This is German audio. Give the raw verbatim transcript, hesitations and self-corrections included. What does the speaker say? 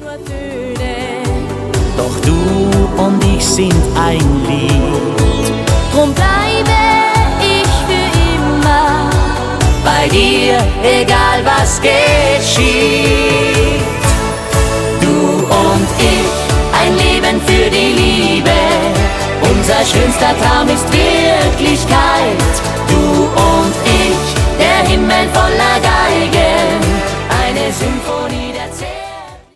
Doch du und ich sind ein Lied. Drum bleibe ich für immer bei dir, egal was geschieht. Du und ich, ein Leben für die Liebe. Unser schönster Traum ist Wirklichkeit.